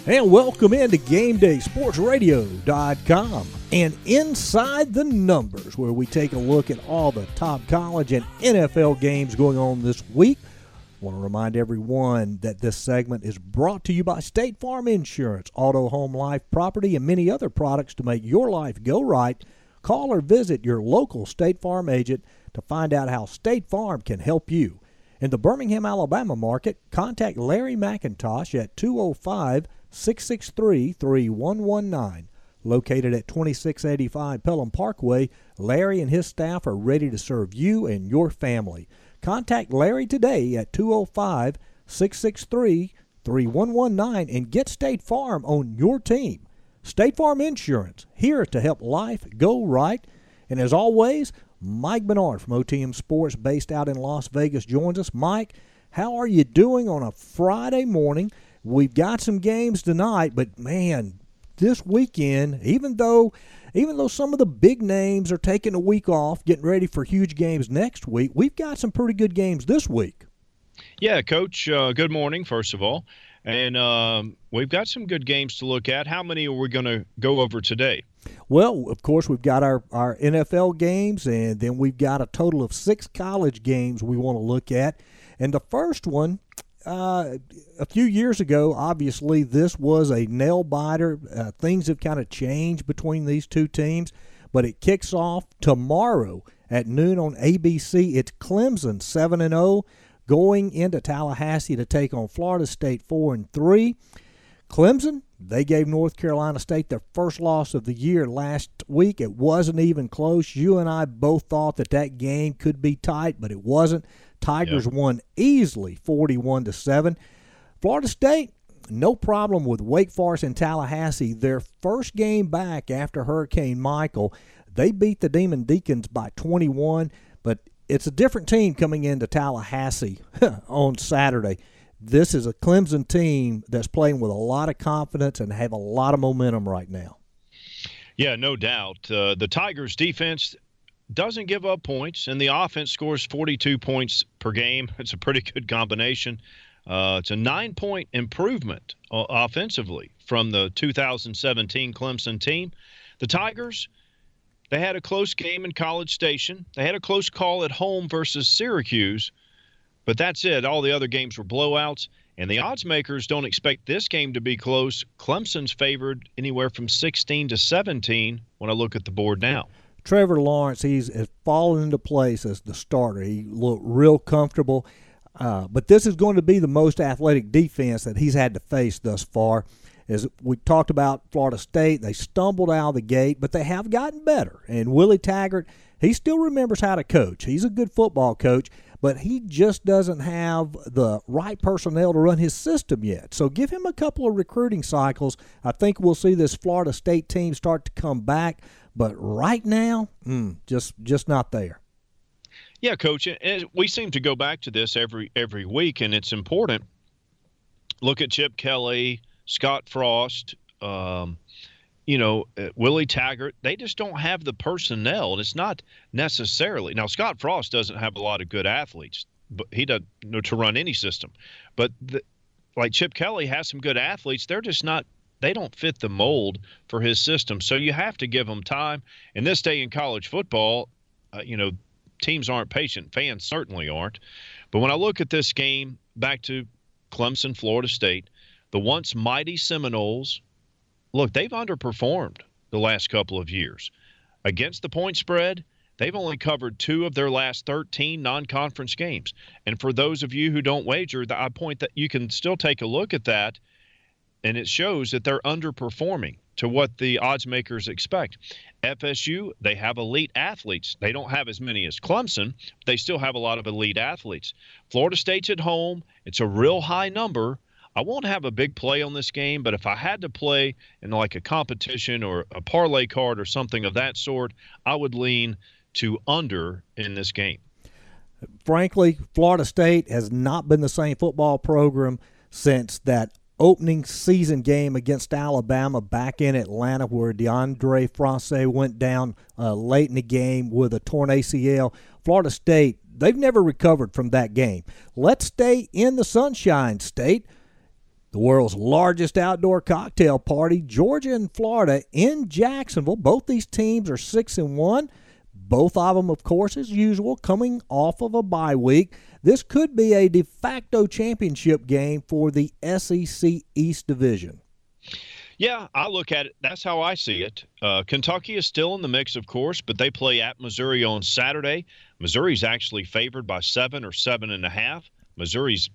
And welcome into GameDaySportsRadio.com and Inside the Numbers, where we take a look at all the top college and NFL games going on this week. I want to remind everyone that this segment is brought to you by State Farm Insurance, auto, home, life, property, and many other products to make your life go right. Call or visit your local State Farm agent to find out how State Farm can help you. In the Birmingham, Alabama market, contact Larry McIntosh at 205-663-3119. Located at 2685 Pelham Parkway, Larry and his staff are ready to serve you and your family. Contact Larry today at 205-663-3119 and get State Farm on your team. State Farm Insurance, here to help life go right. And as always, Mike Bernard from OTM Sports, based out in Las Vegas, joins us. Mike, how are you doing on a Friday morning? We've got some games tonight, but man, this weekend, even though some of the big names are taking a week off, getting ready for huge games next week, we've got some pretty good games this week. Yeah, Coach, good morning, first of all. And we've got some good games to look at. How many are we going to go over today? Well, of course, we've got our NFL games, and then we've got a total of 6 college games we want to look at. And the first one, a few years ago, obviously, this was a nail-biter. Things have kind of changed between these two teams, but it kicks off tomorrow at noon on ABC. It's Clemson, 7-0, going into Tallahassee to take on Florida State, 4-3. Clemson, they gave North Carolina State their first loss of the year last week. It wasn't even close. You and I both thought that game could be tight, but it wasn't. Tigers won easily, 41-7. Florida State, no problem with Wake Forest and Tallahassee. Their first game back after Hurricane Michael, they beat the Demon Deacons by 21, but it's a different team coming into Tallahassee on Saturday. This is a Clemson team that's playing with a lot of confidence and have a lot of momentum right now. Yeah, no doubt. The Tigers' defense doesn't give up points, and the offense scores 42 points per game. It's a pretty good combination. It's a 9-point improvement offensively from the 2017 Clemson team. The Tigers, they had a close game in College Station. They had a close call at home versus Syracuse. But that's it. All the other games were blowouts, and the odds makers don't expect this game to be close. Clemson's favored anywhere from 16-17 when I look at the board now. Trevor Lawrence, has fallen into place as the starter. He looked real comfortable, but this is going to be the most athletic defense that he's had to face thus far. As we talked about Florida State, they stumbled out of the gate, but they have gotten better. And Willie Taggart, he still remembers how to coach. He's a good football coach, but he just doesn't have the right personnel to run his system yet. So give him a couple of recruiting cycles. I think we'll see this Florida State team start to come back, but right now, just not there. Yeah, Coach, and we seem to go back to this every week, and it's important. Look at Chip Kelly, Scott Frost, Willie Taggart. They just don't have the personnel, and it's not necessarily. Now, Scott Frost doesn't have a lot of good athletes, but he doesn't know to run any system. But like Chip Kelly has some good athletes. They're just not. They don't fit the mold for his system. So you have to give them time. In this day in college football, teams aren't patient. Fans certainly aren't. But when I look at this game, back to Clemson, Florida State, the once mighty Seminoles, look, they've underperformed the last couple of years. Against the point spread, they've only covered 2 of their last 13 non-conference games. And for those of you who don't wager, I point that you can still take a look at that, and it shows that they're underperforming to what the odds makers expect. FSU, they have elite athletes. They don't have as many as Clemson. But they still have a lot of elite athletes. Florida State's at home. It's a real high number. I won't have a big play on this game, but if I had to play in like a competition or a parlay card or something of that sort, I would lean to under in this game. Frankly, Florida State has not been the same football program since that opening season game against Alabama back in Atlanta, where DeAndre Francais went down late in the game with a torn ACL. Florida State, they've never recovered from that game. Let's stay in the Sunshine State. The world's largest outdoor cocktail party, Georgia and Florida in Jacksonville. Both these teams are 6-1. Both of them, of course, as usual, coming off of a bye week. This could be a de facto championship game for the SEC East Division. Yeah, I look at it. That's how I see it. Kentucky is still in the mix, of course, but they play at Missouri on Saturday. Missouri's actually favored by 7 or 7.5. Missouri's,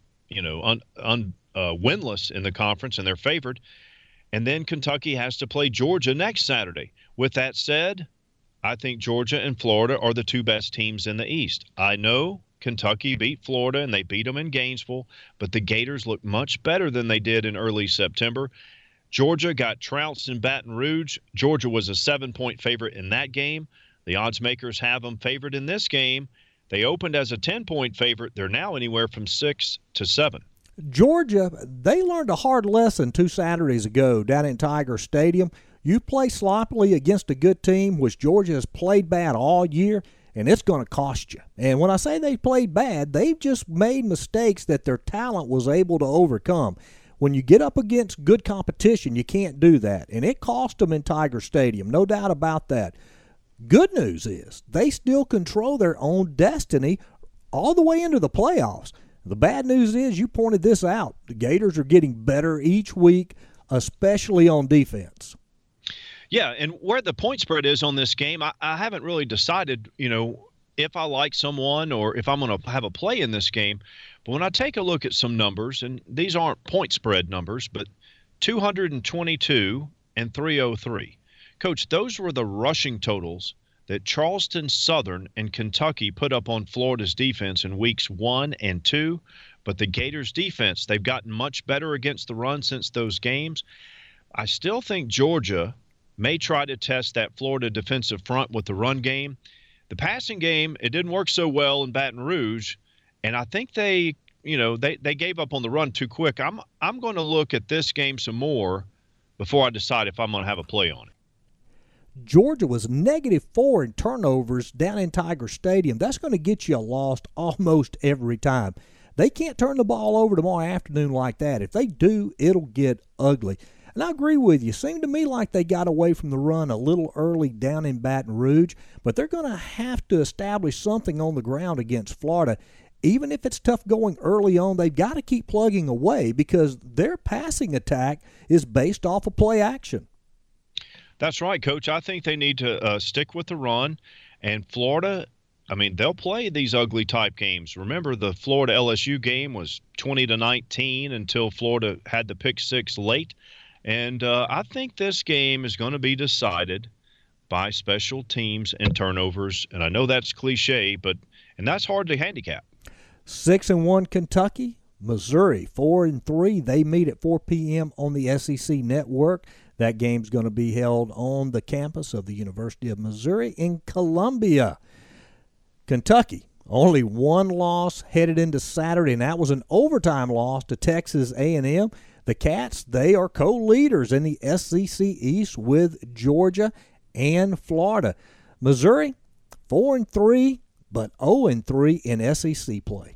winless in the conference, and they're favored. And then Kentucky has to play Georgia next Saturday. With that said, I think Georgia and Florida are the two best teams in the East. I know Kentucky beat Florida, and they beat them in Gainesville, but the Gators look much better than they did in early September. Georgia got trounced in Baton Rouge. Georgia was a 7-point favorite in that game. The odds makers have them favored in this game. They opened as a 10-point favorite. They're now anywhere from 6 to 7. Georgia, they learned a hard lesson 2 Saturdays ago down in Tiger Stadium. You play sloppily against a good team, which Georgia has played bad all year, and it's going to cost you. And when I say they played bad, they've just made mistakes that their talent was able to overcome. When you get up against good competition, you can't do that. And it cost them in Tiger Stadium, no doubt about that. Good news is they still control their own destiny all the way into the playoffs. The bad news is you pointed this out. The Gators are getting better each week, especially on defense. Yeah, and where the point spread is on this game, I haven't really decided, if I like someone or if I'm going to have a play in this game. But when I take a look at some numbers, and these aren't point spread numbers, but 222 and 303. Coach, those were the rushing totals that Charleston Southern and Kentucky put up on Florida's defense in weeks 1 and 2. But the Gators' defense, they've gotten much better against the run since those games. I still think Georgia may try to test that Florida defensive front with the run game. The passing game, it didn't work so well in Baton Rouge, and I think they gave up on the run too quick. I'm going to look at this game some more before I decide if I'm going to have a play on it. Georgia was -4 in turnovers down in Tiger Stadium. That's going to get you a loss almost every time. They can't turn the ball over tomorrow afternoon like that. If they do, it'll get ugly. And I agree with you. Seemed to me like they got away from the run a little early down in Baton Rouge, but they're going to have to establish something on the ground against Florida. Even if it's tough going early on, they've got to keep plugging away because their passing attack is based off of play action. That's right, Coach. I think they need to stick with the run. And Florida, they'll play these ugly type games. Remember, the Florida LSU game was 20-19 until Florida had the pick six late. And I think this game is going to be decided by special teams and turnovers. And I know that's cliche, and that's hard to handicap. 6-1 Kentucky, Missouri 4-3. They meet at 4 p.m. on the SEC Network. That game's going to be held on the campus of the University of Missouri in Columbia. Kentucky, only one loss headed into Saturday, and that was an overtime loss to Texas A&M. The Cats, they are co-leaders in the SEC East with Georgia and Florida. Missouri, 4-3, but 0-3 in SEC play.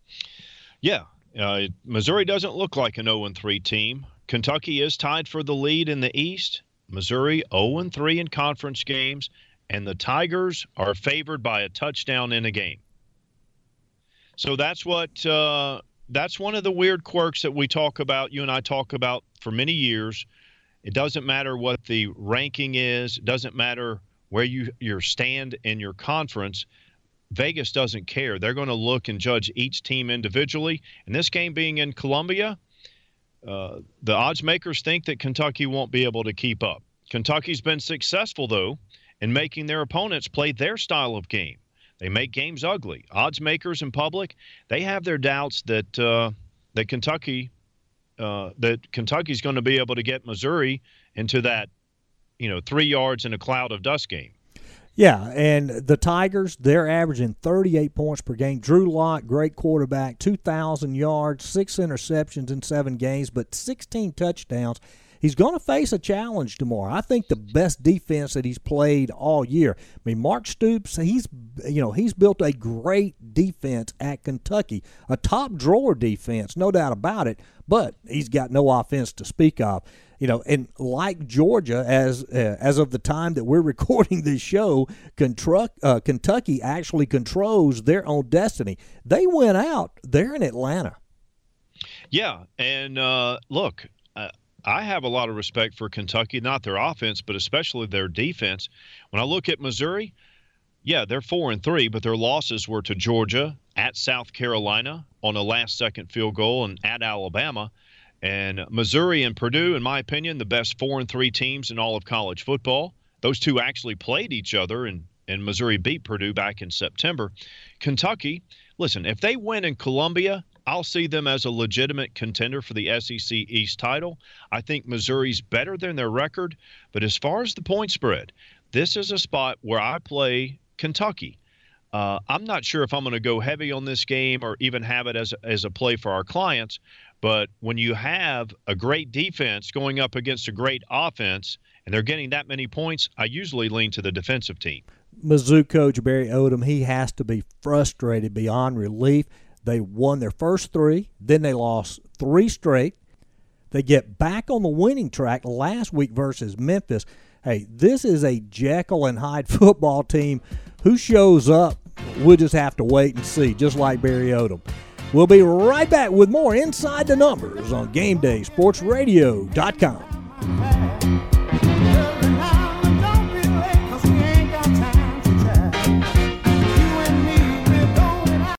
Yeah, Missouri doesn't look like an 0-3 team. Kentucky is tied for the lead in the East. Missouri 0-3 in conference games, and the Tigers are favored by a touchdown in a game. So that's one of the weird quirks that we talk about, you and I talk about for many years. It doesn't matter what the ranking is. It doesn't matter where you stand in your conference. Vegas doesn't care. They're going to look and judge each team individually. And this game being in Columbia, the odds makers think that Kentucky won't be able to keep up. Kentucky's been successful, though, in making their opponents play their style of game. They make games ugly. Odds makers in public, they have their doubts that Kentucky's going to be able to get Missouri into that, 3 yards in a cloud of dust game. Yeah, and the Tigers, they're averaging 38 points per game. Drew Lock, great quarterback, 2,000 yards, 6 interceptions in 7 games, but 16 touchdowns. he's going to face a challenge tomorrow. I think the best defense that he's played all year. I mean, Mark Stoops, he's built a great defense at Kentucky, a top drawer defense, no doubt about it, but he's got no offense to speak of. And like Georgia, as of the time that we're recording this show, Kentucky actually controls their own destiny. They went out. They're in Atlanta. Yeah, and look, I have a lot of respect for Kentucky, not their offense, but especially their defense. When I look at Missouri, yeah, they're 4-3, but their losses were to Georgia, at South Carolina on a last-second field goal, and at Alabama. And Missouri and Purdue, in my opinion, the best 4-3 teams in all of college football. Those two actually played each other, and Missouri beat Purdue back in September. Kentucky, listen, if they win in Columbia, I'll see them as a legitimate contender for the SEC East title. I think Missouri's better than their record. But as far as the point spread, this is a spot where I play Kentucky. I'm not sure if I'm going to go heavy on this game or even have it as a play for our clients. But when you have a great defense going up against a great offense and they're getting that many points, I usually lean to the defensive team. Mizzou coach Barry Odom, he has to be frustrated beyond relief. They won their first 3, then they lost 3 straight. They get back on the winning track last week versus Memphis. Hey, this is a Jekyll and Hyde football team. Who shows up, we'll just have to wait and see, just like Barry Odom. We'll be right back with more Inside the Numbers on GameDaySportsRadio.com.